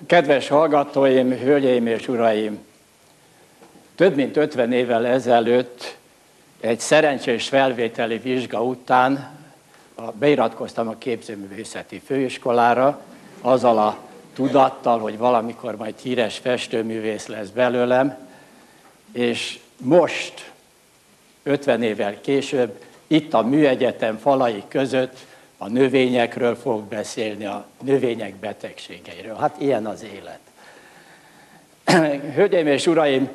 Kedves hallgatóim, hölgyeim és uraim! Több mint 50 évvel ezelőtt egy szerencsés felvételi vizsga után beiratkoztam a képzőművészeti főiskolára, azzal a tudattal, hogy valamikor majd híres festőművész lesz belőlem, és most, 50 évvel később, itt a műegyetem falai között a növényekről fogok beszélni, a növények betegségeiről. Hát ilyen az élet. Hölgyeim és uraim,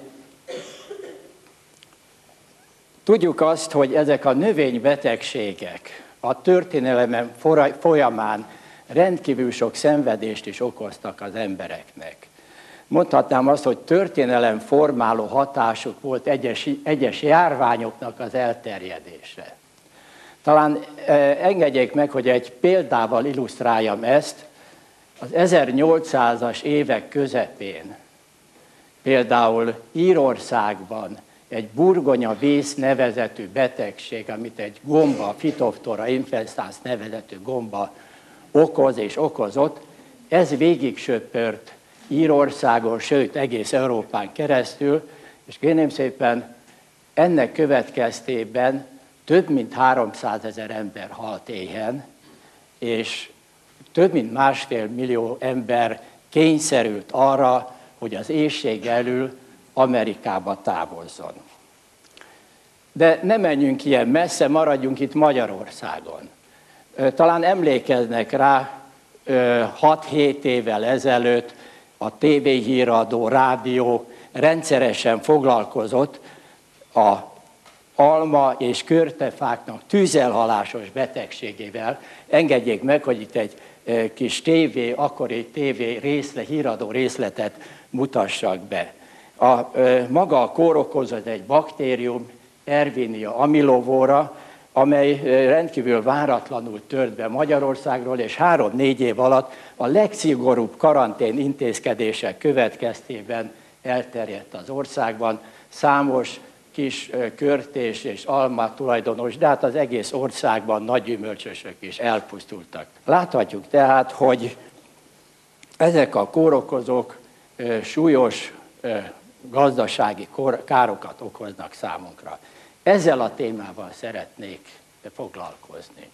tudjuk azt, hogy ezek a növénybetegségek a történelem folyamán rendkívül sok szenvedést is okoztak az embereknek. Mondhatnám azt, hogy történelem formáló hatásuk volt egyes járványoknak az elterjedése. Talán engedjék meg, hogy egy példával illusztráljam ezt. Az 1800-as évek közepén például Írországban egy burgonya vész nevezetű betegség, amit egy gomba, Phytophthora infestans nevezetű gomba okoz és okozott, ez végig söpört Írországon, sőt egész Európán keresztül, és kérném szépen, ennek következtében több mint 300 000 ember halt éhen, és több mint 1,5 millió ember kényszerült arra, hogy az éhség elől Amerikába távozzon. De ne menjünk ilyen messze, maradjunk itt Magyarországon. Talán emlékeznek rá, 6-7 évvel ezelőtt a tévéhíradó, rádió rendszeresen foglalkozott a alma és körtefáknak tűzelhalásos betegségével. Engedjék meg, hogy itt egy kis akkori híradó részletet mutassak be. Maga a kórokozó egy baktérium, Erwinia amylovora, amely rendkívül váratlanul tört be Magyarországról, és 3-4 év alatt a legszigorúbb karantén intézkedések következtében elterjedt az országban. Számos kis körtés és alma tulajdonos, de hát az egész országban nagy gyümölcsösök is elpusztultak. Láthatjuk tehát, hogy ezek a kórokozók súlyos gazdasági károkat okoznak számunkra. Ezzel a témával szeretnék foglalkozni.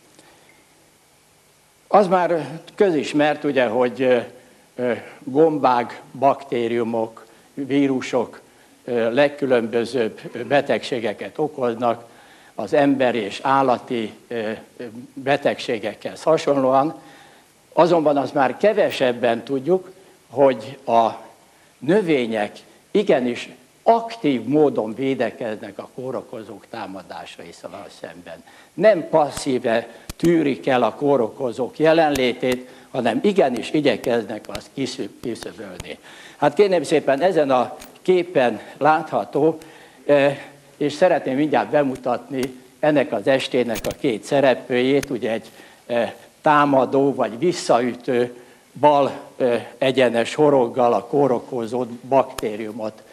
Az már közismert, ugye, hogy gombák, baktériumok, vírusok legkülönbözőbb betegségeket okoznak, az emberi és állati betegségekhez hasonlóan. Azonban azt már kevesebben tudjuk, hogy a növények igenis aktív módon védekeznek a kórokozók támadásaival szemben. Nem passzíve tűrik el a kórokozók jelenlétét, hanem igenis igyekeznek azt kiszöbölni. Hát kérném szépen, ezen a képen látható, és szeretném mindjárt bemutatni ennek az estének a két szereplőjét, ugye egy támadó vagy visszaütő bal egyenes horoggal a kórokozó baktériumot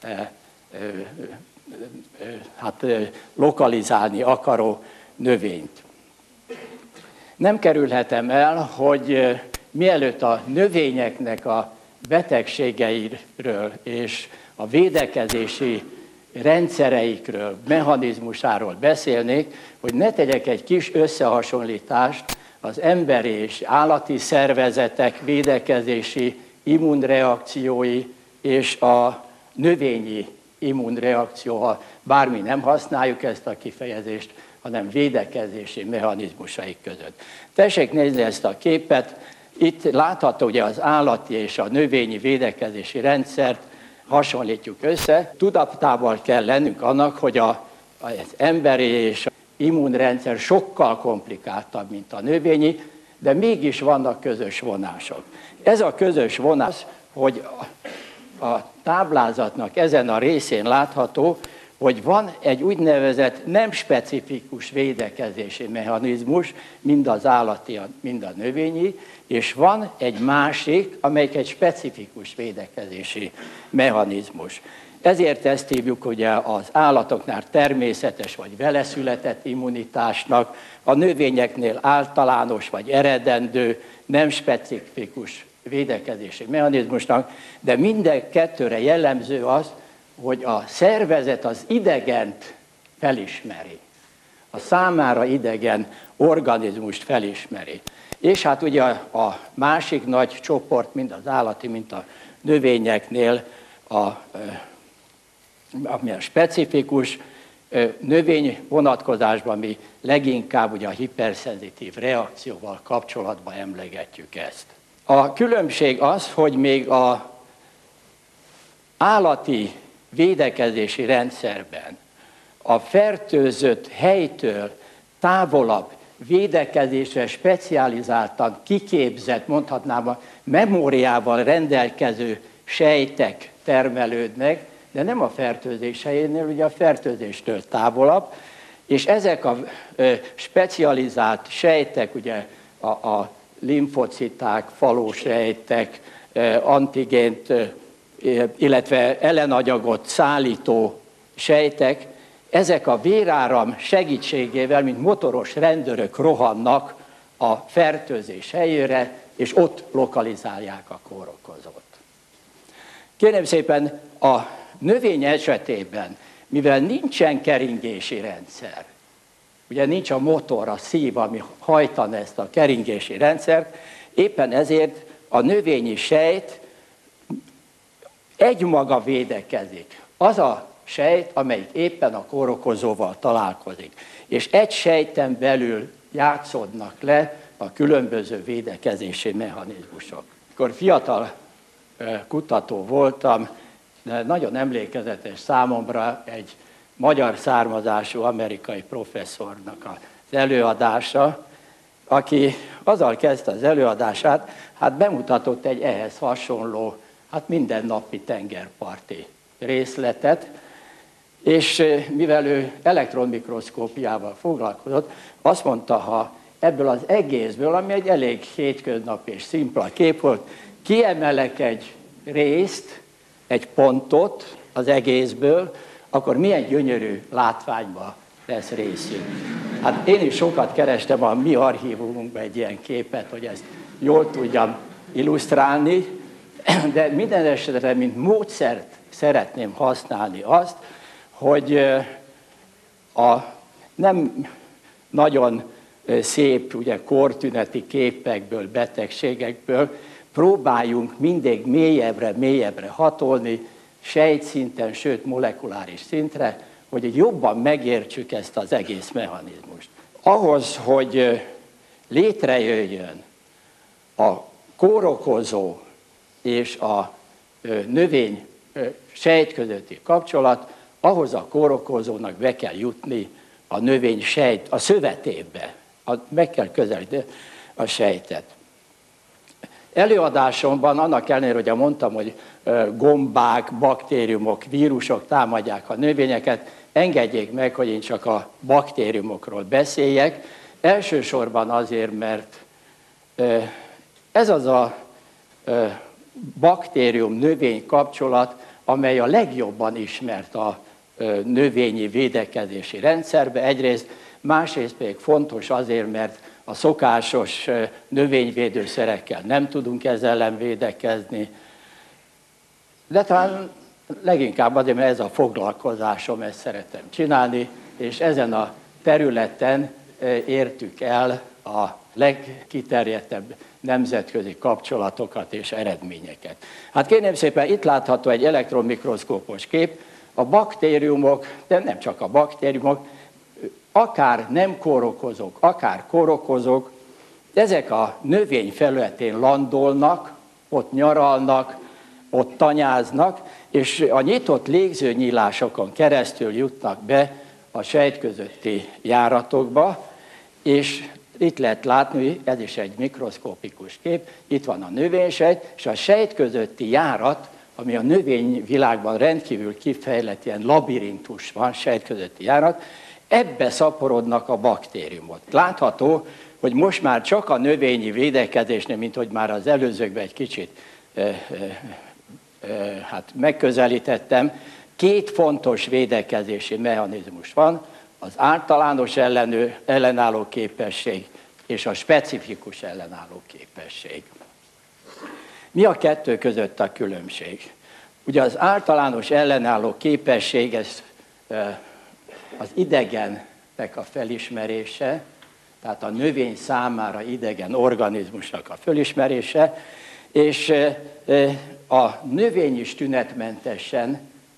lokalizálni akaró növényt. Nem kerülhetem el, hogy mielőtt a növényeknek a betegségeiről és a védekezési rendszereikről, mechanizmusáról beszélnék, hogy ne tegyek egy kis összehasonlítást az emberi és állati szervezetek védekezési immunreakciói és a növényi immunreakció, ha bármi nem használjuk ezt a kifejezést, hanem védekezési mechanizmusaik között. Tessék nézni ezt a képet, itt látható, hogy az állati és a növényi védekezési rendszert hasonlítjuk össze. Tudatában kell lennünk annak, hogy az emberi és az immunrendszer sokkal komplikáltabb, mint a növényi, de mégis vannak közös vonások. Ez a közös vonás, hogy a táblázatnak ezen a részén látható, hogy van egy úgynevezett nem specifikus védekezési mechanizmus, mind az állati, mind a növényi, és van egy másik, amelyik egy specifikus védekezési mechanizmus. Ezért ezt hívjuk ugye az állatoknál természetes vagy veleszületett immunitásnak, a növényeknél általános vagy eredendő, nem specifikus védekezési mechanizmusnak, de minden kettőre jellemző az, hogy a szervezet az idegent felismeri. A számára idegen organizmust felismeri. És hát ugye a másik nagy csoport, mind az állati, mind a növényeknél, ami a specifikus növény vonatkozásban mi leginkább ugye a hiperszenzitív reakcióval kapcsolatban emlegetjük ezt. A különbség az, hogy még az állati védekezési rendszerben a fertőzött helytől távolabb védekezésre specializáltan kiképzett, mondhatnám a memóriával rendelkező sejtek termelődnek, de nem a fertőzés helyénél, ugye a fertőzéstől távolabb, és ezek a specializált sejtek, ugye a limfociták, falósejtek, antigént, illetve ellenanyagot szállító sejtek, ezek a véráram segítségével, mint motoros rendőrök rohannak a fertőzés helyére, és ott lokalizálják a kórokozót. Kérem szépen, a növény esetében, mivel nincsen keringési rendszer, ugye nincs a motor, a szív, ami hajtan ezt a keringési rendszert, éppen ezért a növényi sejt egymaga védekezik. Az a sejt, amelyik éppen a kórokozóval találkozik. És egy sejten belül játszódnak le a különböző védekezési mechanizmusok. Amikor fiatal kutató voltam, de nagyon emlékezetes számomra egy magyar származású amerikai professzornak az előadása, aki azzal kezdte az előadását, hát bemutatott egy ehhez hasonló, hát mindennapi tengerparti részletet, és mivel ő elektronmikroszkópiával foglalkozott, azt mondta, ha ebből az egészből, ami egy elég hétköznapi és szimpla kép volt, kiemelek egy részt, egy pontot az egészből, akkor milyen gyönyörű látványba lesz részünk. Hát én is sokat kerestem a mi archívumunkban egy ilyen képet, hogy ezt jól tudjam illusztrálni, de minden esetre, mint módszert szeretném használni azt, hogy a nem nagyon szép ugye, kortüneti képekből, betegségekből próbáljunk mindig mélyebbre hatolni, sejtszinten, sőt molekuláris szintre, hogy jobban megértsük ezt az egész mechanizmust. Ahhoz, hogy létrejöjjön a kórokozó és a növény sejt közötti kapcsolat, ahhoz a kórokozónak be kell jutni a növény sejt, a szövetébe, meg kell közelíteni a sejtet. Előadásomban, annak ellenére, hogy mondtam, hogy gombák, baktériumok, vírusok támadják a növényeket, engedjék meg, hogy én csak a baktériumokról beszéljek. Elsősorban azért, mert ez az a baktérium-növény kapcsolat, amely a legjobban ismert a növényi védekezési rendszerbe. Egyrészt, másrészt pedig fontos azért, mert a szokásos növényvédőszerekkel nem tudunk ezzel ellen védekezni, de talán leginkább azért, mert ez a foglalkozásom, ezt szeretem csinálni, és ezen a területen értük el a legkiterjedtebb nemzetközi kapcsolatokat és eredményeket. Hát kérném szépen, itt látható egy elektronmikroszkópos kép, a baktériumok, de nem csak a baktériumok, akár nem kórokozók, akár kórokozók, ezek a növény felületén landolnak, ott nyaralnak, ott tanyáznak, és a nyitott légzőnyílásokon keresztül jutnak be a sejt közötti járatokba, és itt lehet látni, ez is egy mikroszkópikus kép, itt van a növénysejt, és a sejt közötti járat, ami a növényvilágban rendkívül kifejlett ilyen labirintus van, sejt közötti járat, ebbe szaporodnak a baktériumok. Látható, hogy most már csak a növényi védekezésnél, mint hogy már az előzőkben egy kicsit megközelítettem, két fontos védekezési mechanizmus van, az általános ellenálló képesség és a specifikus ellenálló képesség. Mi a kettő között a különbség? Ugye az általános ellenálló képesség, ez az idegennek a felismerése, tehát a növény számára idegen organizmusnak a felismerése, és a növény is tünetmentesen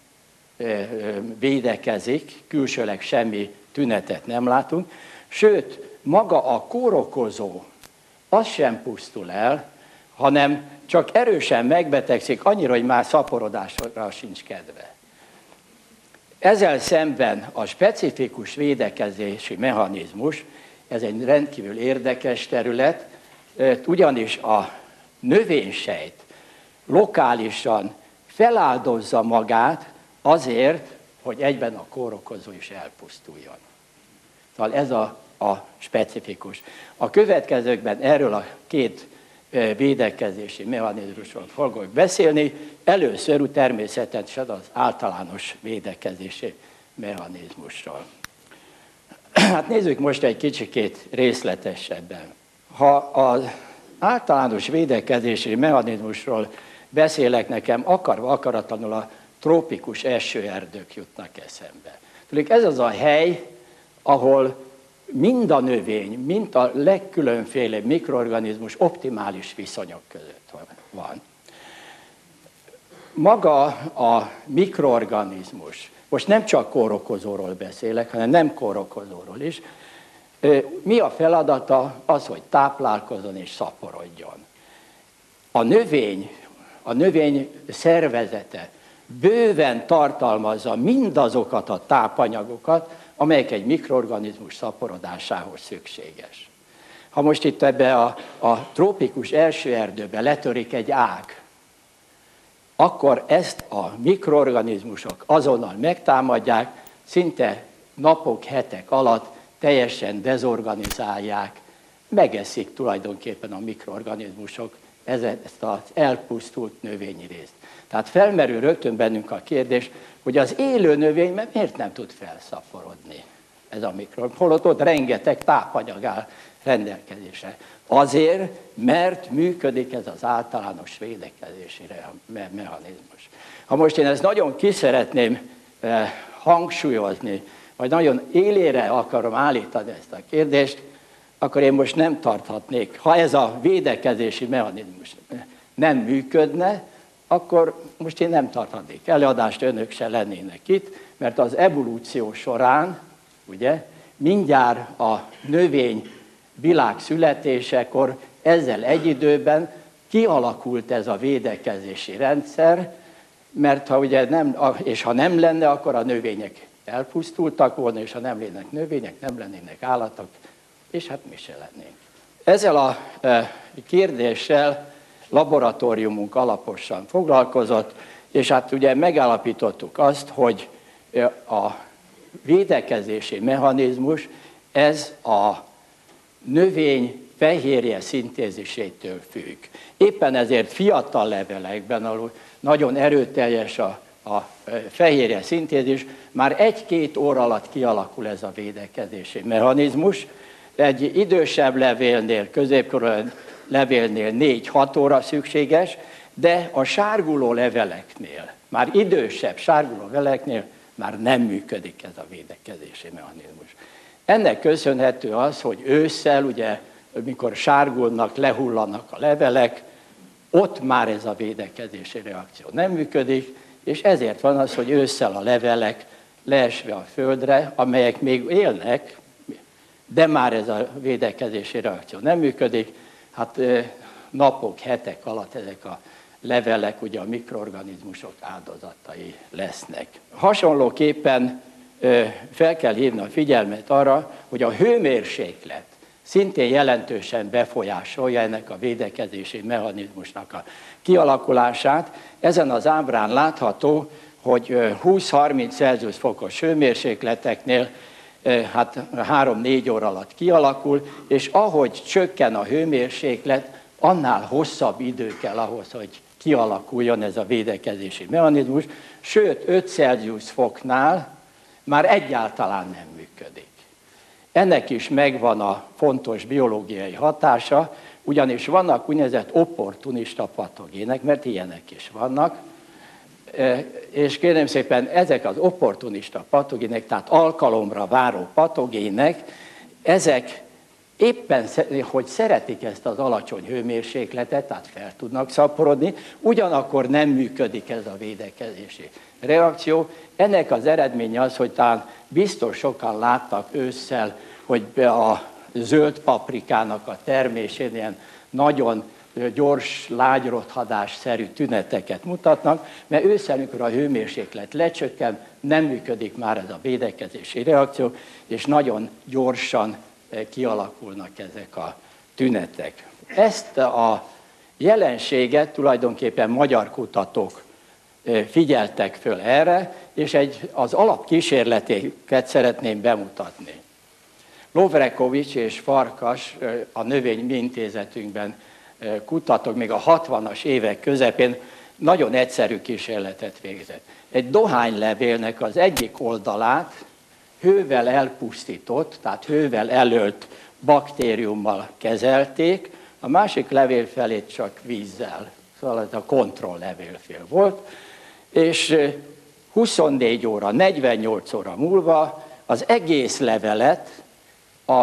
védekezik, külsőleg semmi tünetet nem látunk, sőt, maga a kórokozó, az sem pusztul el, hanem csak erősen megbetegszik, annyira, hogy már szaporodásra sincs kedve. Ezzel szemben a specifikus védekezési mechanizmus, ez egy rendkívül érdekes terület, ugyanis a növénysejt lokálisan feláldozza magát azért, hogy egyben a kórokozó is elpusztuljon. Szóval ez a specifikus. A következőkben erről a két védekezési mechanizmusról fogok beszélni, először természetesen az általános védekezési mechanizmusról. Hát nézzük most egy kicsikét részletesebben. Ha az általános védekezési mechanizmusról beszélek, nekem akarva akaratlanul a trópikus esőerdők jutnak eszembe. Tudjuk, ez az a hely, ahol mind a növény, mind a legkülönfélebb mikroorganizmus optimális viszonyok között van. Maga a mikroorganizmus, most nem csak kórokozóról beszélek, hanem nem kórokozóról is, mi a feladata? Az, hogy táplálkozzon és szaporodjon. A növény szervezete bőven tartalmazza mindazokat a tápanyagokat, amelyek egy mikroorganizmus szaporodásához szükséges. Ha most itt ebbe a trópikus esőerdőbe letörik egy ág, akkor ezt a mikroorganizmusok azonnal megtámadják, szinte napok, hetek alatt teljesen dezorganizálják, megeszik tulajdonképpen a mikroorganizmusok ezt az elpusztult növényi részt. Tehát felmerül rögtön bennünk a kérdés, hogy az élő növény miért nem tud felszaporodni ez a mikroorganizmus, holott ott rengeteg tápanyag áll rendelkezésre. Azért, mert működik ez az általános védekezési mechanizmus. Ha most én ezt nagyon ki szeretném hangsúlyozni, vagy nagyon élére akarom állítani ezt a kérdést, akkor én most nem tarthatnék. Ha ez a védekezési mechanizmus nem működne, akkor most én nem tarthatnék előadást, önök se lennének itt, mert az evolúció során, ugye, mindjárt a növény világ születésekor ezzel egy időben kialakult ez a védekezési rendszer, mert ha ugye ha nem lenne, akkor a növények elpusztultak volna, és ha nem lennének növények, nem lennének állatok, és hát mi se lennénk. Ezzel a kérdéssel laboratóriumunk alaposan foglalkozott, és hát ugye megállapítottuk azt, hogy a védekezési mechanizmus, ez a növény fehérje szintézisétől függ. Éppen ezért fiatal levelekben, ahol nagyon erőteljes a fehérje szintézis, már 1-2 óra alatt kialakul ez a védekezési mechanizmus. Egy idősebb levélnél, középkorú levélnél 4-6 óra szükséges, de a sárguló leveleknél, már idősebb sárguló leveleknél már nem működik ez a védekezési mechanizmus. Ennek köszönhető az, hogy ősszel, ugye, mikor sárgulnak, lehullanak a levelek, ott már ez a védekezési reakció nem működik, és ezért van az, hogy ősszel a levelek leesve a földre, amelyek még élnek, de már ez a védekezési reakció nem működik, hát napok, hetek alatt ezek a levelek ugye a mikroorganizmusok áldozatai lesznek. Hasonlóképpen fel kell hívni a figyelmet arra, hogy a hőmérséklet szintén jelentősen befolyásolja ennek a védekezési mechanizmusnak a kialakulását. Ezen az ábrán látható, hogy 20-30 Celsius fokos hőmérsékleteknél hát 3-4 óra alatt kialakul, és ahogy csökken a hőmérséklet, annál hosszabb idő kell ahhoz, hogy kialakuljon ez a védekezési mechanizmus, sőt 5 Celsius foknál már egyáltalán nem működik. Ennek is megvan a fontos biológiai hatása, ugyanis vannak úgynevezett opportunista patogének, mert ilyenek is vannak, és kérem szépen, ezek az opportunista patogének, tehát alkalomra váró patogének, ezek éppen, hogy szeretik ezt az alacsony hőmérsékletet, tehát fel tudnak szaporodni, ugyanakkor nem működik ez a védekezési reakció. Ennek az eredménye az, hogy talán biztos sokan láttak ősszel, hogy a zöld paprikának a termésén ilyen nagyon gyors, lágyrothadásszerű tüneteket mutatnak, mert ősszel, amikor a hőmérséklet lecsökken, nem működik már ez a védekezési reakció, és nagyon gyorsan kialakulnak ezek a tünetek. Ezt a jelenséget tulajdonképpen magyar kutatók figyeltek föl erre, és az alapkísérleteket szeretném bemutatni. Lovrekovics és Farkas a Növénymi Intézetünkben kutatók még a 60-as évek közepén nagyon egyszerű kísérletet végzett. Egy dohánylevélnek az egyik oldalát hővel elpusztított, tehát hővel elölt baktériummal kezelték, a másik levélfelét csak vízzel, szóval ez a kontrolllevélfél volt, és 24 óra, 48 óra múlva az egész levelet a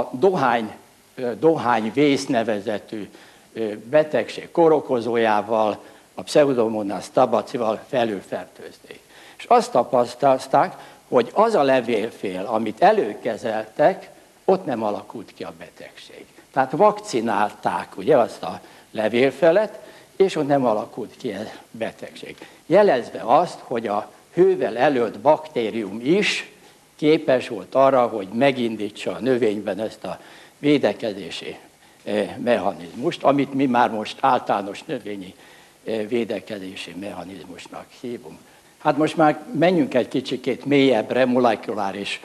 dohányvész nevezetű betegség kórokozójával, a Pseudomonas tabacival felülfertőzték. És azt tapasztalták, hogy az a levélfél, amit előkezeltek, ott nem alakult ki a betegség. Tehát vakcinálták ugye azt a levélfelet, és ott nem alakult ki a betegség. Jelezve azt, hogy a hővel elölt baktérium is képes volt arra, hogy megindítsa a növényben ezt a védekezési mechanizmust, amit mi már most általános növényi védekezési mechanizmusnak hívunk. Hát most már menjünk egy kicsikét mélyebbre, molekuláris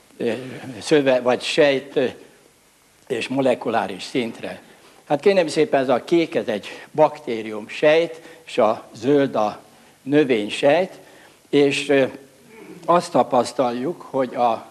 vagy sejt és molekuláris szintre. Hát kérem szépen, ez a kék, ez egy baktérium sejt, és a zöld a növény sejt, és azt tapasztaljuk, hogy a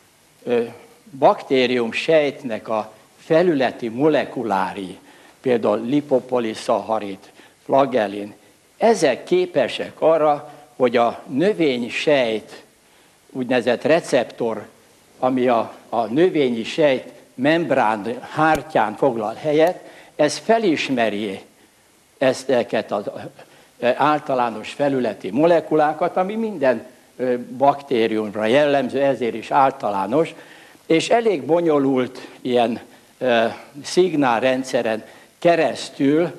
baktérium sejtnek a felületi molekulári, például lipopoliszaharid, flagellin, ezek képesek arra, hogy a növényi sejt, úgynevezett receptor, ami a növényi sejt membrán hártyán foglal helyet, ez felismeri ezeket az általános felületi molekulákat, ami minden baktériumra jellemző, ezért is általános, és elég bonyolult ilyen szignálrendszeren keresztül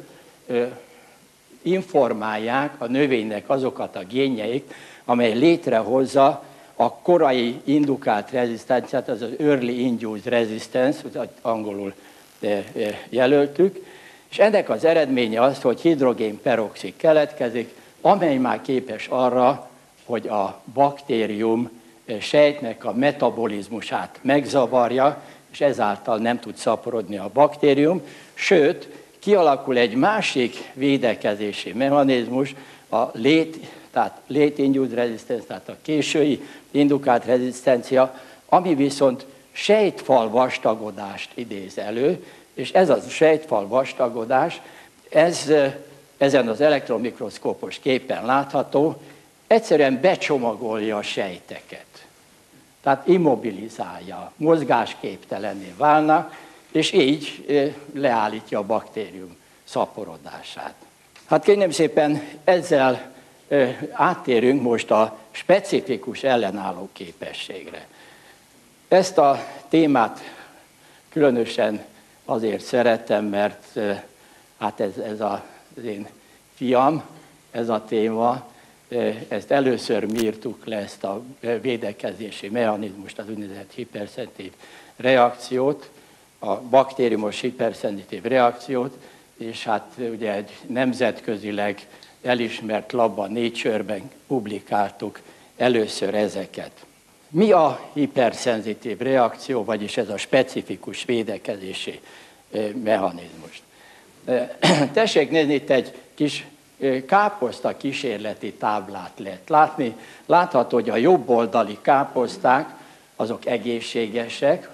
informálják a növénynek azokat a génjeit, amely létrehozza a korai indukált rezisztenciát, az early induced resistance, angolul jelöltük, és ennek az eredménye az, hogy hidrogénperoxid keletkezik, amely már képes arra, hogy a baktérium sejtnek a metabolizmusát megzavarja, és ezáltal nem tud szaporodni a baktérium, sőt, kialakul egy másik védekezési mechanizmus, a late induced resistance, tehát a késői indukált rezisztencia, ami viszont sejtfal vastagodást idéz elő, és ez a sejtfal vastagodás, ezen az elektronmikroszkópos képen látható, egyszerűen becsomagolja a sejteket. Tehát immobilizálja, mozgásképtelenné válnak, és így leállítja a baktérium szaporodását. Hát kérem szépen, ezzel áttérünk most a specifikus ellenálló képességre. Ezt a témát különösen azért szeretem, mert hát ez az én fiam, ez a téma, ezt először mi írtuk le, ezt a védekezési mechanizmust, az úgynevezett hiperszenzitív reakciót, a baktériumos hiperszenzitív reakciót, és hát ugye egy nemzetközileg elismert labban, Nature-ben publikáltuk először ezeket. Mi a hiperszenzitív reakció, vagyis ez a specifikus védekezési mechanizmus? Tessék nézni, itt egy kis káposzta kísérleti táblát lehet látni. Látható, hogy a jobb oldali káposzták azok egészségesek,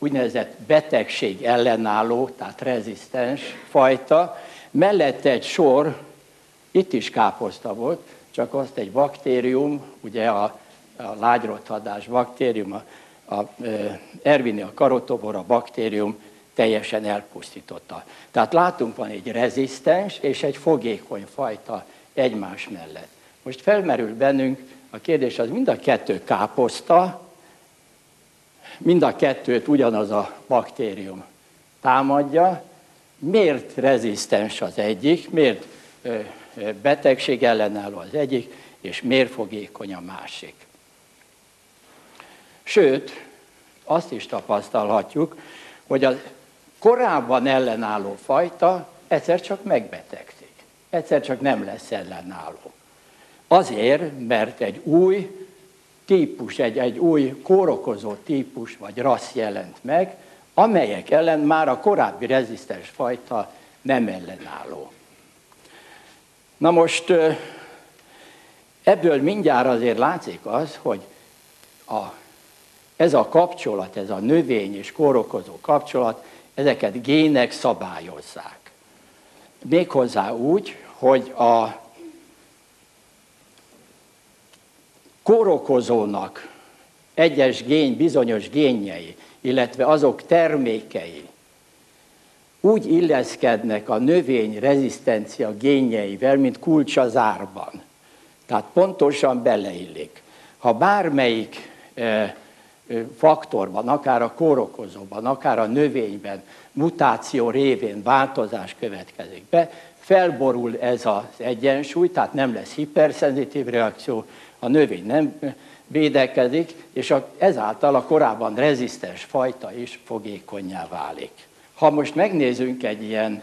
úgynevezett betegség ellenálló, tehát rezisztens fajta, mellette egy sor, itt is káposzta volt, csak azt egy baktérium, ugye a lágyrothadás baktérium, a Erwinia carotobora baktérium teljesen elpusztította. Tehát látunk, van egy rezisztens és egy fogékony fajta egymás mellett. Most felmerül bennünk a kérdés, az mind a kettő káposzta, mind a kettőt ugyanaz a baktérium támadja. Miért rezisztens az egyik, miért betegség ellenálló az egyik, és miért fogékony a másik? Sőt, azt is tapasztalhatjuk, hogy a korábban ellenálló fajta egyszer csak megbetegszik. Egyszer csak nem lesz ellenálló. Azért, mert egy új típus, egy új kórokozó típus vagy rassz jelent meg, amelyek ellen már a korábbi rezisztens fajta nem ellenálló. Na most ebből mindjárt azért látszik az, hogy ez a kapcsolat, ez a növény és kórokozó kapcsolat, ezeket gének szabályozzák. Méghozzá úgy, hogy a kórokozónak egyes bizonyos génjei, illetve azok termékei úgy illeszkednek a növény rezisztencia génjeivel, mint kulcs az árban. Tehát pontosan beleillik. Ha bármelyik faktorban, akár a kórokozóban, akár a növényben mutáció révén változás következik be, felborul ez az egyensúly, tehát nem lesz hiperszenzitív reakció, a növény nem védekezik, és ezáltal a korábban rezisztens fajta is fogékonnyá válik. Ha most megnézzünk egy ilyen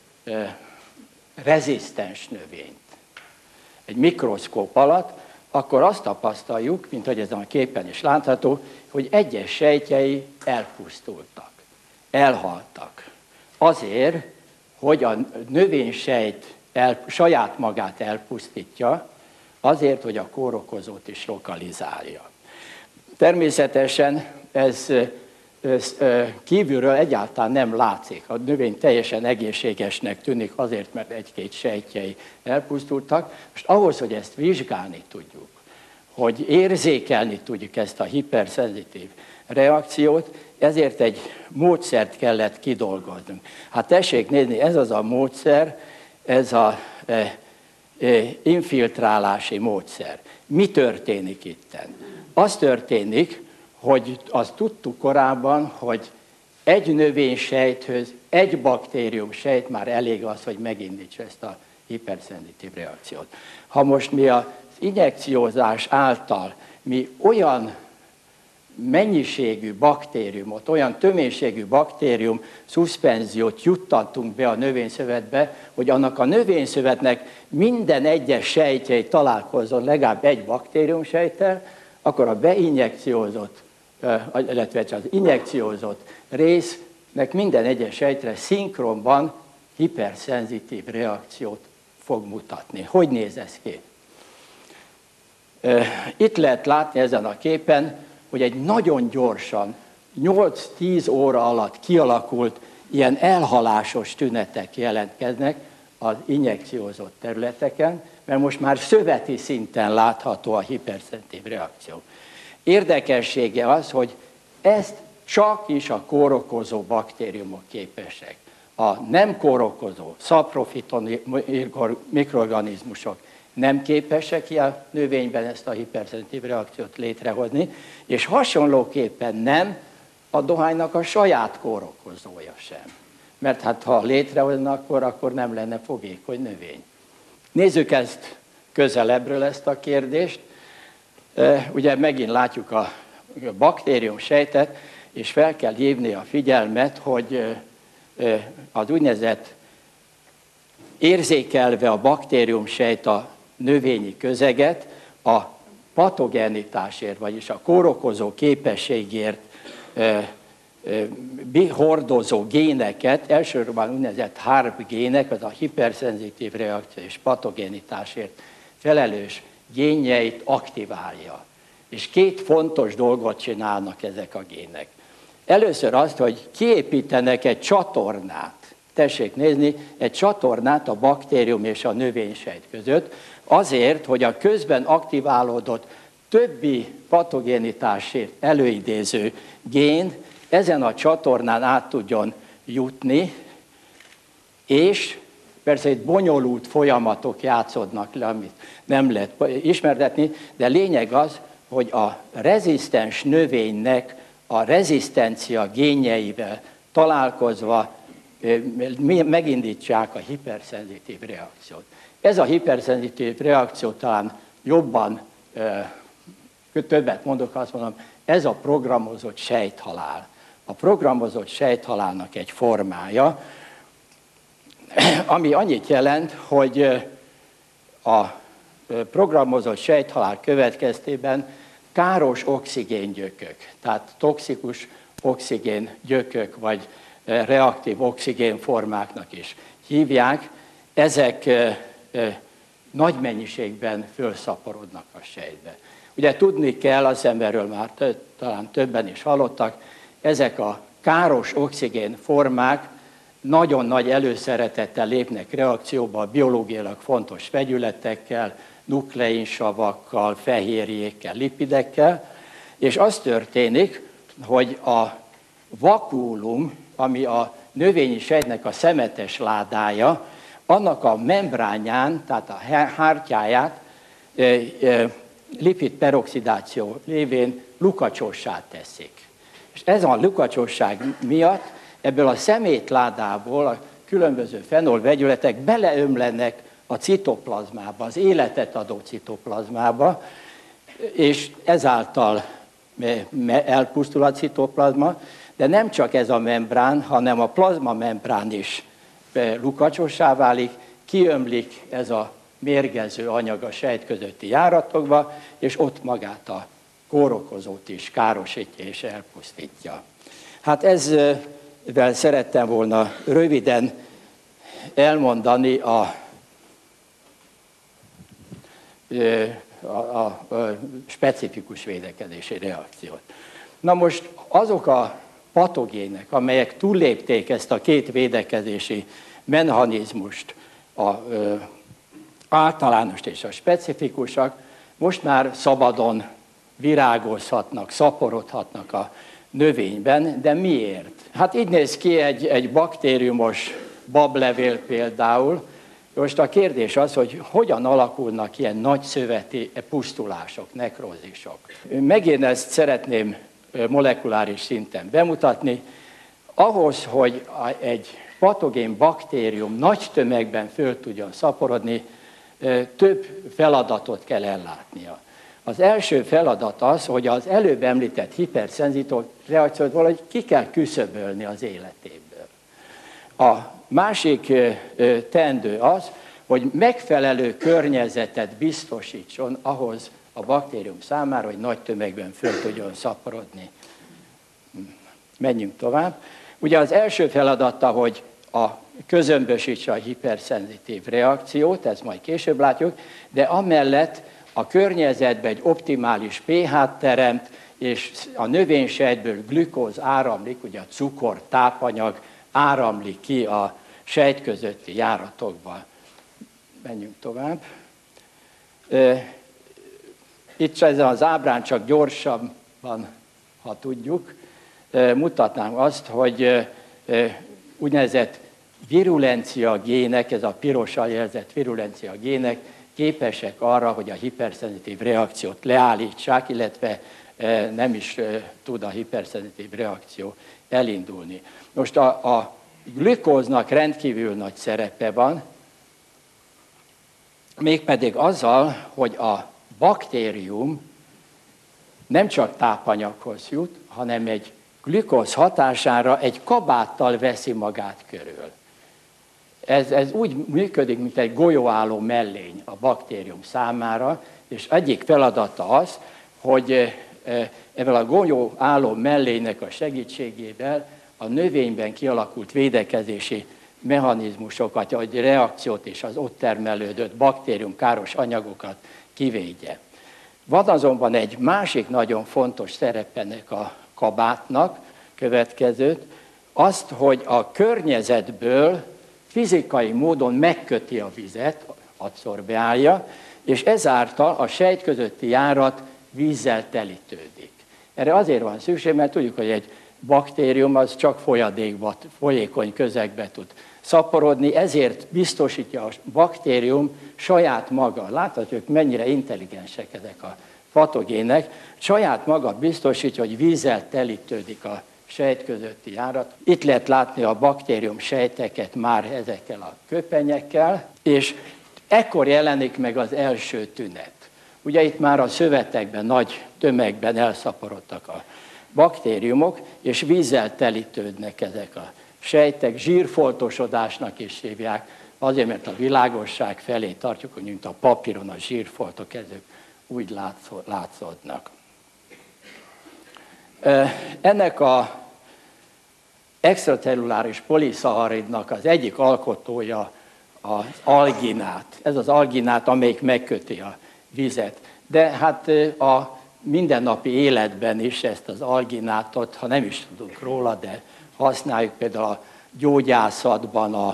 rezisztens növényt egy mikroszkóp alatt, akkor azt tapasztaljuk, mint hogy ezen a képen is látható, hogy egyes sejtjei elpusztultak, elhaltak. Azért, hogy a növénysejt saját magát elpusztítja, azért, hogy a kórokozót is lokalizálja. Természetesen ez kívülről egyáltalán nem látszik. A növény teljesen egészségesnek tűnik azért, mert egy-két sejtjei elpusztultak. Most ahhoz, hogy ezt vizsgálni tudjuk, hogy érzékelni tudjuk ezt a hiperszenzitív reakciót, ezért egy módszert kellett kidolgoznunk. Hát tessék nézni, ez az a módszer, ez az infiltrálási módszer. Mi történik itten? Az történik, hogy azt tudtuk korábban, hogy egy növénysejthöz, egy baktériumsejt már elég az, hogy megindítsa ezt a hiperszenzitív reakciót. Ha most mi az injekciózás által mi olyan mennyiségű baktériumot, olyan töménységű baktérium szuszpenziót juttattunk be a növényszövetbe, hogy annak a növényszövetnek minden egyes sejtjei találkozzon legalább egy baktériumsejttel, akkor a beinjekciózott, illetve az injekciózott résznek minden egyes sejtre szinkronban hiperszenzitív reakciót fog mutatni. Hogy néz ez ki? Itt lehet látni ezen a képen, hogy egy nagyon gyorsan, 8-10 óra alatt kialakult ilyen elhalásos tünetek jelentkeznek az injekciózott területeken, mert most már szöveti szinten látható a hiperszenzitív reakció. Érdekessége az, hogy ezt csak is a kórokozó baktériumok képesek. A nem kórokozó, szaprofita mikroorganizmusok nem képesek a növényben ezt a hiperszenzitív reakciót létrehozni, és hasonlóképpen nem a dohánynak a saját kórokozója sem. Mert hát ha létrehozna, akkor nem lenne fogékony növény. Nézzük ezt közelebbről, ezt a kérdést. Ugye megint látjuk a baktérium sejtet, és fel kell hívni a figyelmet, hogy az úgynevezett érzékelve a baktériumsejt a növényi közeget, a patogenitásért, vagyis a kórokozó képességért hordozó géneket, elsősorban úgynevezett HARP gének, az a hiperszenzitív reakció és patogenitásért felelős génjeit aktiválja. És két fontos dolgot csinálnak ezek a gének. Először azt, hogy kiépítenek egy csatornát. Tessék nézni, egy csatornát a baktérium és a növénysejt között, azért, hogy a közben aktiválódott többi patogénitásért előidéző gén ezen a csatornán át tudjon jutni, és persze itt bonyolult folyamatok játszódnak le, amit nem lehet ismertetni, de lényeg az, hogy a rezisztens növénynek a rezisztencia génjeivel találkozva megindítsák a hiperszenzitív reakciót. Ez a hiperszenzitív reakció talán jobban, többet mondok, azt mondom, ez a programozott sejthalál. A programozott sejthalálnak egy formája, ami annyit jelent, hogy a programozott sejthalál következtében káros oxigéngyökök, tehát toxikus oxigéngyökök, vagy reaktív oxigénformáknak is hívják, ezek nagy mennyiségben fölszaporodnak a sejtbe. Ugye tudni kell, azt hiszem erről már talán többen is hallottak, ezek a káros oxigénformák nagyon nagy előszeretettel lépnek reakcióba a biológiailag fontos vegyületekkel, nukleinsavakkal, fehérjékkel, lipidekkel, és az történik, hogy a vakúlum, ami a növényi sejtnek a szemetes ládája, annak a membránján, tehát a hártyáját lipidperoxidáció révén lukacsossá teszik. És ez a lukacsosság miatt ebből a szemétládából a különböző fenol vegyületek beleömlenek a citoplazmába, az életet adó citoplazmába, és ezáltal elpusztul a citoplazma, de nem csak ez a membrán, hanem a plazmamembrán is lukacsossá válik, kiömlik ez a mérgező anyag a sejt közötti járatokba, és ott magát a kórokozót is károsítja és elpusztítja. Hát ezzel szerettem volna röviden elmondani a specifikus védekezési reakciót. Na most azok a patogének, amelyek túllépték ezt a két védekezési mechanizmust, az általánost és a specifikusak, most már szabadon virágozhatnak, szaporodhatnak a növényben, de miért? Hát így néz ki egy baktériumos bablevél például. Most a kérdés az, hogy hogyan alakulnak ilyen nagyszöveti pusztulások, nekrózisok. Megint ezt szeretném molekuláris szinten bemutatni. Ahhoz, hogy egy patogén baktérium nagy tömegben föl tudjon szaporodni, több feladatot kell ellátnia. Az első feladat az, hogy az előbb említett hiperszenzitív reakciót valahogy ki kell küszöbölni az életéből. A másik teendő az, hogy megfelelő környezetet biztosítson ahhoz a baktérium számára, hogy nagy tömegben föl tudjon szaporodni. Menjünk tovább. Ugye az első feladata, hogy közömbösítse a hiperszenzitív reakciót, ezt majd később látjuk, de amellett a környezetben egy optimális pH-t teremt, és a növénysejtből glükóz áramlik, ugye a cukor, tápanyag áramlik ki a sejt közötti járatokba. Menjünk tovább. Itt ezen az ábrán csak gyorsabban, ha tudjuk, mutatnám azt, hogy úgynevezett virulencia gének, ez a pirossal jelzett virulencia gének képesek arra, hogy a hiperszenzitív reakciót leállítsák, illetve nem is tud a hiperszenzitív reakció elindulni. Most a glükóznak rendkívül nagy szerepe van, mégpedig azzal, hogy a baktérium nem csak tápanyaghoz jut, hanem egy glükóz hatására egy kabáttal veszi magát körül. Ez úgy működik, mint egy golyóálló mellény a baktérium számára, és egyik feladata az, hogy ezzel a golyóálló mellénynek a segítségével a növényben kialakult védekezési mechanizmusokat, vagy reakciót és az ott termelődött baktérium káros anyagokat kivédje. Van azonban egy másik nagyon fontos szerep ennek a kabátnak, következőt, azt, hogy a környezetből fizikai módon megköti a vizet, adszorbeálja, és ezáltal a sejt közötti járat vízzel telítődik. Erre azért van szükség, mert tudjuk, hogy egy baktérium az csak folyadékba, folyékony közegbe tud szaporodni, ezért biztosítja a baktérium saját maga. Láthatjuk, mennyire intelligensek ezek a patogének, saját maga biztosítja, hogy vízzel telítődik a sejt közötti járat. Itt lehet látni a baktérium sejteket már ezekkel a köpenyekkel, és ekkor jelenik meg az első tünet. Ugye itt már a szövetekben, nagy tömegben elszaporodtak a baktériumok, és vízzel telítődnek ezek a sejtek, zsírfoltosodásnak is hívják, azért, mert a világosság felé tartjuk, hogy mint a papíron a zsírfoltok, ezek úgy látszódnak. Ennek az extracelluláris poliszaharidnak az egyik alkotója az alginát. Ez az alginát, amelyik megköti a vizet. De hát a mindennapi életben is ezt az alginátot, ha nem is tudunk róla, de használjuk például a gyógyászatban, a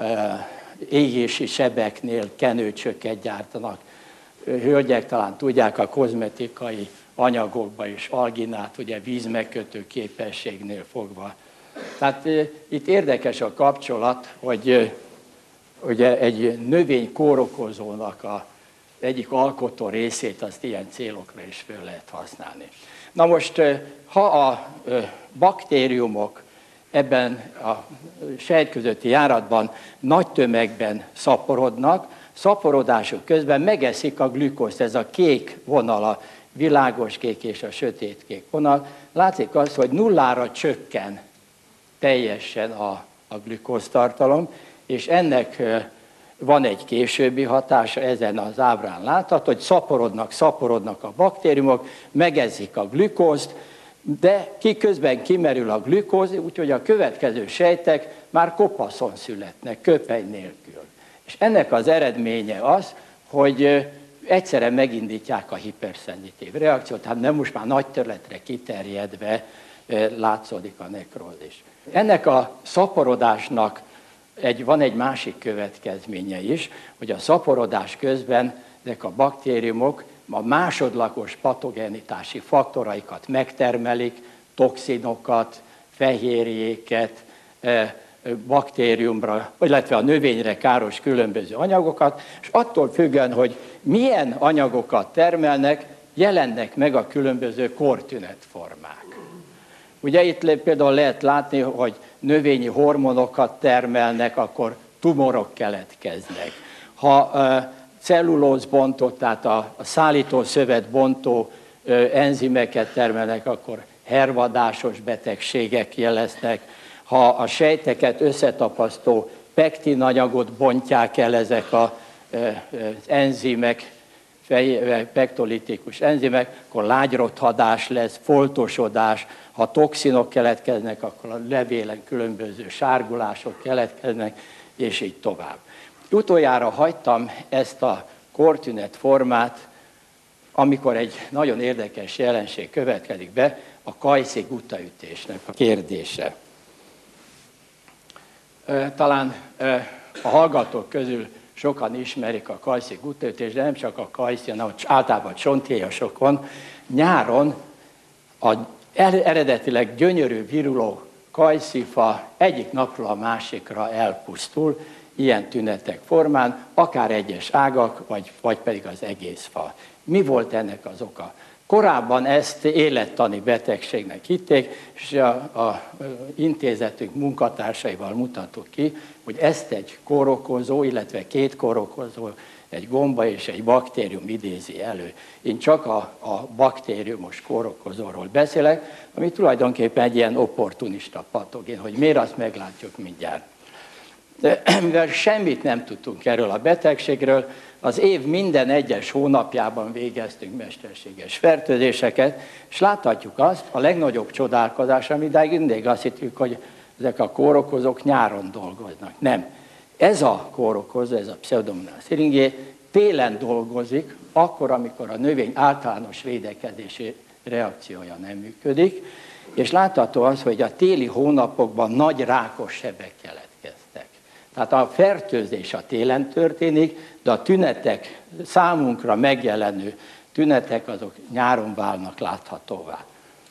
égési sebeknél kenőcsöket gyártanak. Hölgyek talán tudják, a kozmetikai anyagokban is alginát, ugye vízmegkötő képességnél fogva. Tehát itt érdekes a kapcsolat, hogy ugye egy növény kórokozónak az egyik alkotó részét azt ilyen célokra is fel lehet használni. Na most, ha a baktériumok ebben a sejt közötti járatban nagy tömegben szaporodnak, szaporodásuk közben megeszik a glükózt, ez a kék vonal, a világos kék és a sötét kék vonal. Látszik az, hogy nullára csökken teljesen a glükóztartalom, és ennek van egy későbbi hatása, ezen az ábrán látható, hogy szaporodnak a baktériumok, megeszik a glükózt, de közben kimerül a glükóz, úgyhogy a következő sejtek már kopaszon születnek, köpeny nélkül. És ennek az eredménye az, hogy egyszerre megindítják a hiperszenzitív reakciót, tehát nem most már nagy területre kiterjedve látszódik a nekrózis. Ennek a szaporodásnak van egy másik következménye is, hogy a szaporodás közben ezek a baktériumok a másodlagos patogenitási faktoraikat megtermelik, toxinokat, fehérjéket, baktériumra, illetve a növényre káros különböző anyagokat, és attól függően, hogy milyen anyagokat termelnek, jelennek meg a különböző kortünetformák. Ugye itt például lehet látni, hogy növényi hormonokat termelnek, akkor tumorok keletkeznek. Ha cellulózbontot, tehát a szállítószövet bontó enzimeket termelnek, akkor hervadásos betegségek jeleznek. Ha a sejteket összetapasztó pektinanyagot bontják el ezek az enzimek, pektolitikus enzimek, akkor lágyrothadás lesz, foltosodás. Ha toxinok keletkeznek, akkor a levélen különböző sárgulások keletkeznek, és így tovább. Utoljára hagytam ezt a kortünet formát, amikor egy nagyon érdekes jelenség következik be, a Kajszig-Gutta-ütésnek a kérdése. Talán a hallgatók közül sokan ismerik a Kajszig-Gutta-ütést, de nem csak a kajszi, hanem általában csonthéjasokon. Nyáron a eredetileg gyönyörű viruló kajszifa egyik napról a másikra elpusztul, ilyen tünetek formán, akár egyes ágak, vagy pedig az egész fa. Mi volt ennek az oka? Korábban ezt élettani betegségnek hitték, és a intézetünk munkatársaival mutattuk ki, hogy ezt egy kórokozó, illetve két kórokozó, egy gomba és egy baktérium idézi elő. Én csak a baktériumos kórokozóról beszélek, ami tulajdonképpen egy ilyen opportunista patogén, hogy miért, azt meglátjuk mindjárt. De mivel semmit nem tudtunk erről a betegségről, az év minden egyes hónapjában végeztünk mesterséges fertőzéseket, és láthatjuk azt, a legnagyobb csodálkozás, ami idáig mindig azt hittük, hogy ezek a kórokozók nyáron dolgoznak. Nem. Ez a kórokozó, ez a Pseudomonas syringae télen dolgozik, akkor, amikor a növény általános védekezési reakciója nem működik, és látható az, hogy a téli hónapokban nagy rákos sebek keletkeztek. Tehát a fertőzés a télen történik, de a tünetek, számunkra megjelenő tünetek, azok nyáron válnak láthatóvá.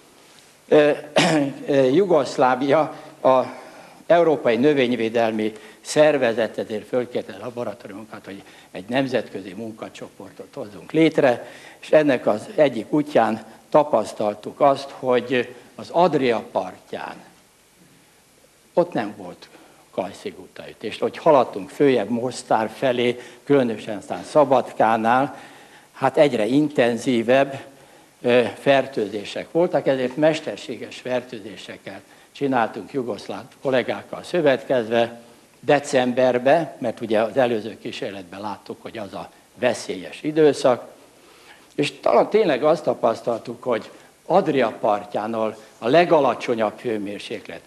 Jugoszlávia az Európai Növényvédelmi Szervezet ezért fölkérte a laboratóriumunkat, hogy egy nemzetközi munkacsoportot hozzunk létre, és ennek az egyik útján tapasztaltuk azt, hogy az Adria partján ott nem volt kajszigutaütés. Hogy haladtunk följebb Mostár felé, különösen aztán Szabadkánál, hát egyre intenzívebb fertőzések voltak, ezért mesterséges fertőzéseket csináltunk jugoszláv kollégákkal szövetkezve decemberben, mert ugye az előző kísérletben láttuk, hogy az a veszélyes időszak, és talán tényleg azt tapasztaltuk, hogy Adria partjánál a legalacsonyabb hőmérséklet,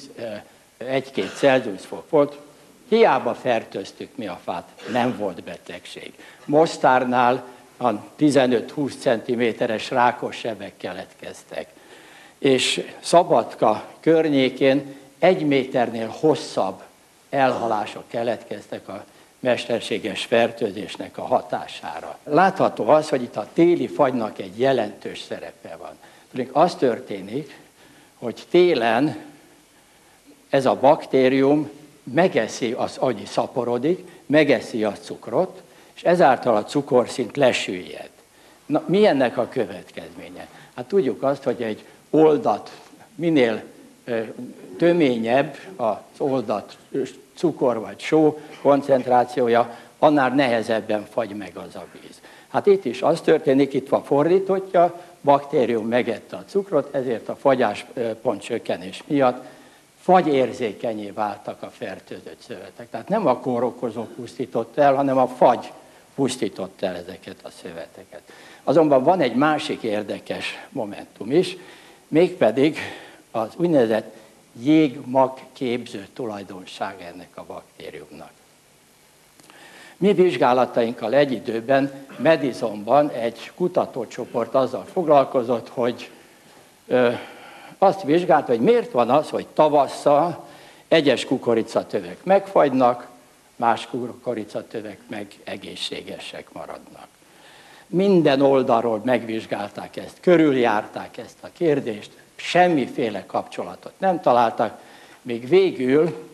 -1-2 Celsius fok volt, hiába fertőztük mi a fát, nem volt betegség. Mostárnál a 15-20 cm-es rákos sebek keletkeztek, és Szabadka környékén 1 méternél hosszabb elhalások keletkeztek a mesterséges fertőzésnek a hatására. Látható az, hogy itt a téli fagynak egy jelentős szerepe van. Az történik, hogy télen ez a baktérium megeszi az, ahogy szaporodik, megeszi a cukrot, és ezáltal a cukorszint lesüllyed. Na, mi ennek a következménye? Hát tudjuk azt, hogy egy oldat minél töményebb az oldat cukor vagy só koncentrációja, annál nehezebben fagy meg az a víz. Hát itt is az történik, itt van fordítottja, baktérium megette a cukrot, ezért a fagyáspont csökkenés miatt fagyérzékenyé váltak a fertőzött szövetek. Tehát nem a kórokozó pusztított el, hanem a fagy pusztított el ezeket a szöveteket. Azonban van egy másik érdekes momentum is, mégpedig az úgynevezett jégmag képző tulajdonság ennek a baktériumnak. Mi vizsgálatainkkal egy időben Madisonban egy kutatócsoport azzal foglalkozott, hogy azt vizsgálta, hogy miért van az, hogy tavasszal egyes kukoricatövek megfagynak, más kukoricatövek meg egészségesek maradnak. Minden oldalról megvizsgálták ezt, körüljárták ezt a kérdést, semmiféle kapcsolatot nem találtak, még végül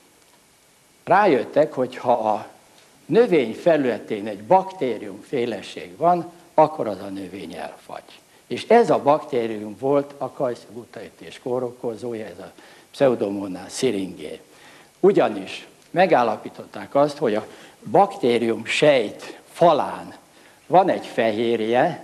rájöttek, hogy ha a növény felületén egy baktériumféleség van, akkor az a növény elfagy. És ez a baktérium volt a kajszigutaütés kórokozója, ez a Pseudomonas syringae. Ugyanis megállapították azt, hogy a baktérium sejt falán van egy fehérje,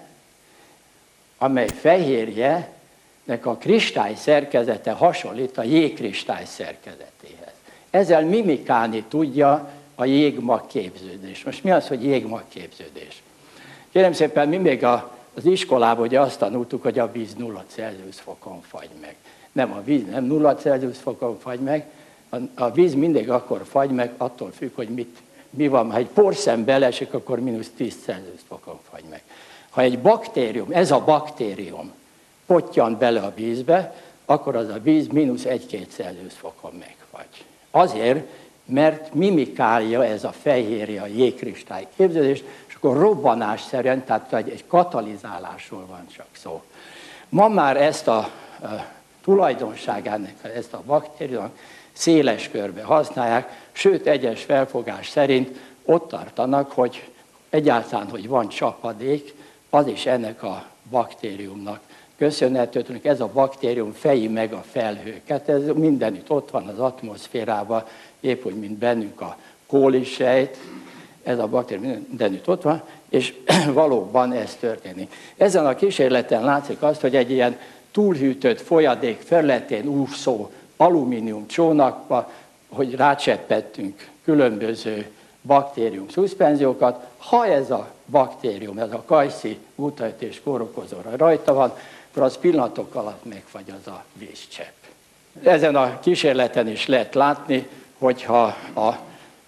amely fehérjenek a kristály szerkezete hasonlít a jégkristály szerkezetéhez. Ezzel mimikálni tudja a jégmag képződés. Most mi az, hogy jégmag képződés? Kérem szépen, mi még az iskolában ugye azt tanultuk, hogy a víz 0 Celsius fokon fagy meg. Nem, a víz nem 0 Celsius fokon fagy meg, a víz mindig akkor fagy meg, attól függ, hogy mi van. Ha egy porszem beleesik, akkor -10 Celsius fokon fagy meg. Ha egy baktérium, ez a baktérium pottyan bele a vízbe, akkor az a víz -1-2 Celsius fokon megfagy. Azért, mert mimikálja ez a fehérje a jégkristály képződést, és akkor robbanásszerűen, tehát egy katalizálásról van csak szó. Ma már ezt a tulajdonságának, ezt a baktériumot széles körbe használják, sőt, egyes felfogás szerint ott tartanak, hogy egyáltalán, hogy van csapadék, az is ennek a baktériumnak köszönhető, hogy ez a baktérium feji meg a felhőket, ez mindenütt ott van az atmoszférában, épp úgy, mint bennünk a kólisejt, ez a baktérium mindenütt ott van, és valóban ez történik. Ezen a kísérleten látszik azt, hogy egy ilyen túlhűtött folyadék felületén úszó alumínium csónakba, hogy rácsepettünk különböző baktérium szuszpenziókat, ha ez a baktérium, ez a kajszigutaütés kórokozóra rajta van, akkor az pillanatok alatt megfagy az a vízcsepp. Ezen a kísérleten is lehet látni, hogyha a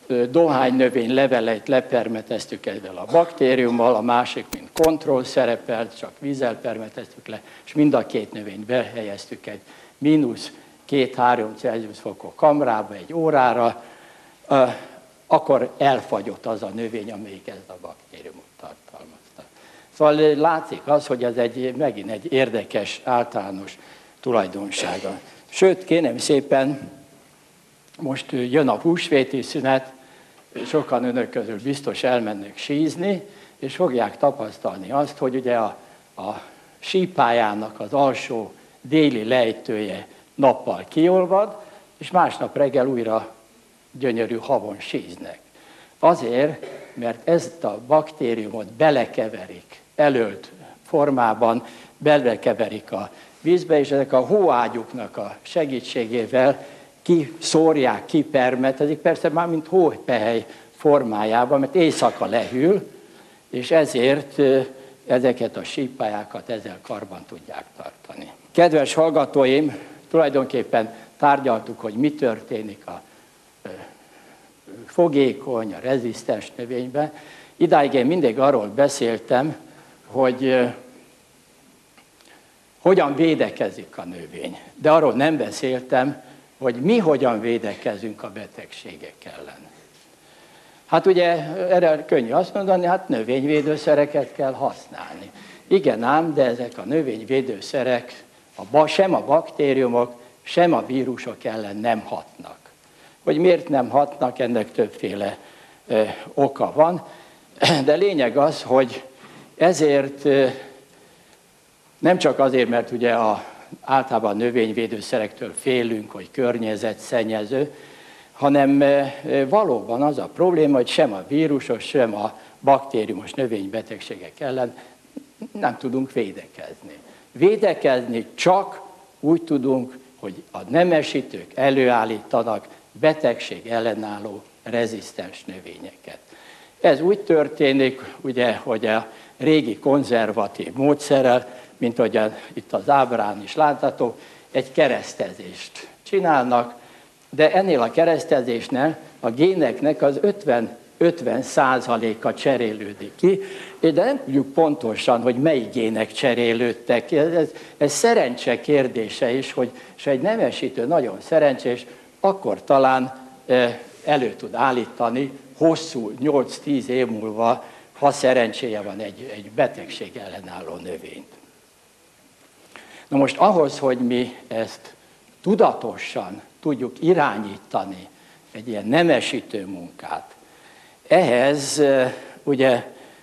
dohánynövény leveleit lepermeteztük ezzel a baktériummal, a másik, mint kontroll szerepelt, csak vízzel permeteztük le, és mind a két növényt behelyeztük egy -2-3 Celsius fokos kamrába egy órára, akkor elfagyott az a növény, amelyik ezt a baktériumot tartalmazta. Szóval látszik az, hogy ez megint egy érdekes, általános tulajdonsága. Sőt, kérem szépen, most jön a húsvéti szünet, sokan önök közül biztos elmennek sízni, és fogják tapasztalni azt, hogy ugye a sípályának az alsó déli lejtője nappal kiolvad, és másnap reggel újra gyönyörű havon síznek. Azért, mert ezt a baktériumot belekeverik, elölt formában, belekeverik a vízbe, és ezek a hóágyuknak a segítségével kiszórják, kipermetezik, persze már mint hópehely formájában, mert éjszaka lehűl, és ezért ezeket a sípályákat ezzel karban tudják tartani. Kedves hallgatóim, tulajdonképpen tárgyaltuk, hogy mi történik a fogékony, a rezisztens növényben. Idáig én mindig arról beszéltem, hogy hogyan védekezik a növény. De arról nem beszéltem, hogy mi hogyan védekezünk a betegségek ellen. Hát ugye erre könnyű azt mondani, hát növényvédőszereket kell használni. Igen ám, de ezek a növényvédőszerek sem a baktériumok, sem a vírusok ellen nem hatnak. Hogy miért nem hatnak, ennek többféle oka van, de lényeg az, hogy ezért nem csak azért, mert ugye általában a növényvédőszerektől félünk, hogy környezetszennyező, hanem valóban az a probléma, hogy sem a vírusos, sem a baktériumos növénybetegségek ellen nem tudunk védekezni. Védekezni csak úgy tudunk, hogy a nemesítők előállítanak betegség ellenálló rezisztens növényeket. Ez úgy történik, ugye, hogy a régi konzervatív módszerrel, mint ahogy itt az ábrán is látható, egy keresztezést csinálnak, de ennél a keresztezésnél a géneknek az 50% cserélődik ki, de nem tudjuk pontosan, hogy melyik gének cserélődtek. Ez szerencse kérdése is, hogy egy nemesítő nagyon szerencsés, akkor talán elő tud állítani hosszú, 8-10 év múlva, ha szerencséje van, egy betegség ellenálló növényt. Na most ahhoz, hogy mi ezt tudatosan tudjuk irányítani, egy ilyen nemesítő munkát, ehhez ugye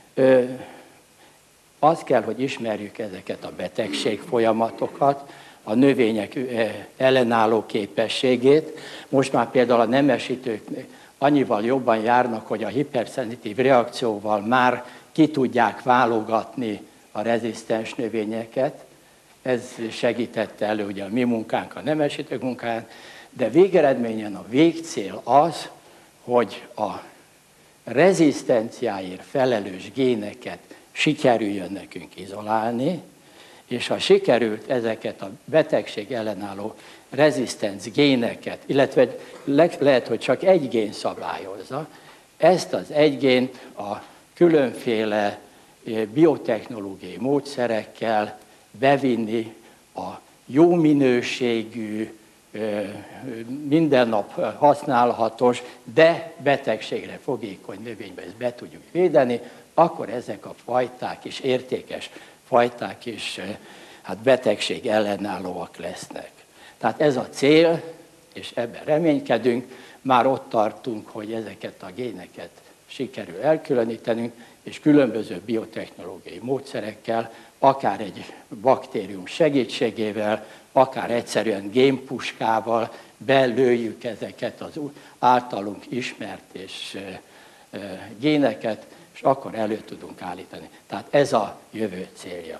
azt kell, hogy ismerjük ezeket a betegség folyamatokat, a növények ellenálló képességét. Most már például a nemesítők annyival jobban járnak, hogy a hiperszenzitív reakcióval már ki tudják válogatni a rezisztens növényeket. Ez segítette elő ugye a mi munkánk, a nemesítők munkáján, de végeredményen a végcél az, hogy a rezisztenciáért felelős géneket sikerüljön nekünk izolálni, és ha sikerült ezeket a betegség ellenálló rezisztenc géneket, illetve lehet, hogy csak egy gén szabályozza, ezt az egy gént a különféle biotechnológiai módszerekkel bevinni a jó minőségű, minden nap használhatós, de betegségre fogékony növénybe ezt be tudjuk védeni, akkor ezek a fajták is, értékes fajták is hát betegség ellenállóak lesznek. Tehát ez a cél, és ebben reménykedünk, már ott tartunk, hogy ezeket a géneket sikerül elkülönítenünk, és különböző biotechnológiai módszerekkel, akár egy baktérium segítségével, akár egyszerűen génpuskával belőjük ezeket az általunk ismert és géneket, és akkor elő tudunk állítani. Tehát ez a jövő célja.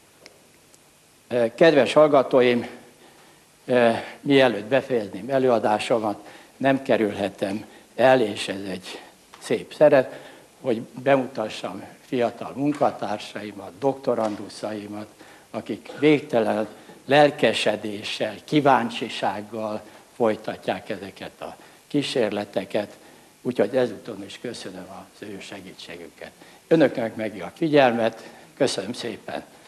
Kedves hallgatóim, mielőtt befejezném előadásomat, nem kerülhetem el, és ez egy szép szerep, hogy bemutassam fiatal munkatársaimat, doktoranduszaimat, akik végtelen lelkesedéssel, kíváncsisággal folytatják ezeket a kísérleteket, Úgyhogy ezúton is köszönöm az ő segítségüket. Önöknek meg a figyelmet, köszönöm szépen.